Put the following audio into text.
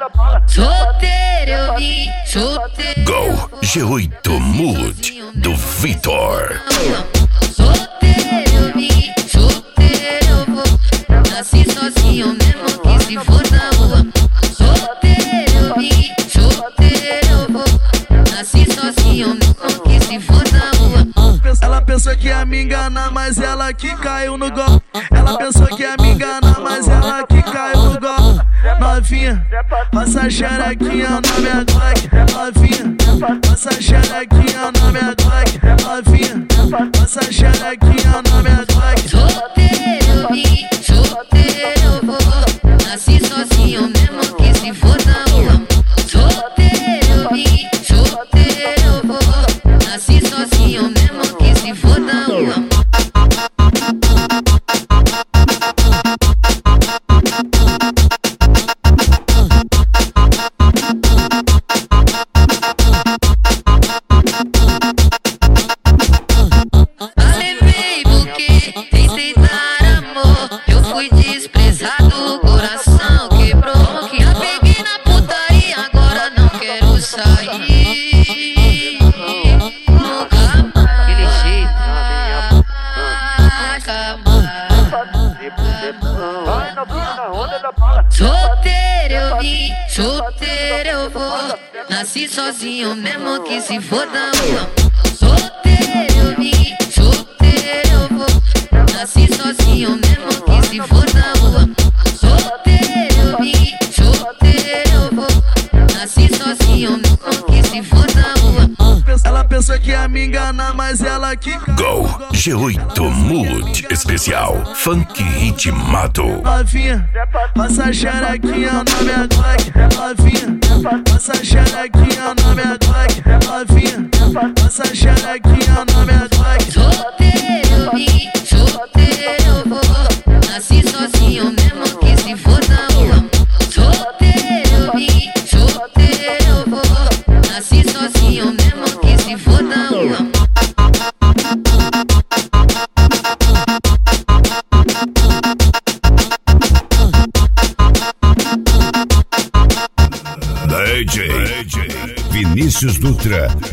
Solteiro eu vim, solteiro. Go G8 Mood do Vitor. Solteiro eu vim, solteiro eu vou. Nasci sozinho mesmo que se for na rua. Solteiro eu vim, solteiro eu vou. Nasci sozinho mesmo que se for na rua. Ela pensou que ia me enganar, mas ela que caiu no golpe. Ela pensou que ia me enganar, mas ela que caiu no golpe. Novinha, passa a xerequinha na minha Glock. Novinha, passa a xerequinha na minha Glock. Novinha, passa a xerequinha na minha Glock. Solteiro eu vim, solteiro eu vou. Nasci sozinho mesmo que se for na rua. Solteiro eu vim, solteiro eu vou. Nasci sozinho mesmo que se for na rua. Levei buquê, tentei dar amor. Eu fui desprezado, o coração quebrou. Que já peguei na putaria, agora não quero sair. Nunca mais. Aquele jeito. Solteiro eu vim, solteiro eu vou. Nasci sozinho mesmo que se for da rua. Solteiro eu vim, solteiro eu vou. Nasci sozinho mesmo que se for da rua. Solteiro eu vim, solteiro eu vou. Nasci sozinho mesmo que se for da rua. Ela pensou que ia me enganar, mas ela que Go G8 Mood especial Funk Ritmado. Novinha, passa a xerequinha na minha Glock. Novinha, passa a xerequinha na minha Glock. Novinha, passa a xerequinha na minha Glock. Solteiro eu vim, solteiro eu vou. Nasci sozinho mesmo que se for da rua. Solteiro eu vim, solteiro eu vou. Nasci sozinho mesmo que se for da rua. DJ Vinícius Dutra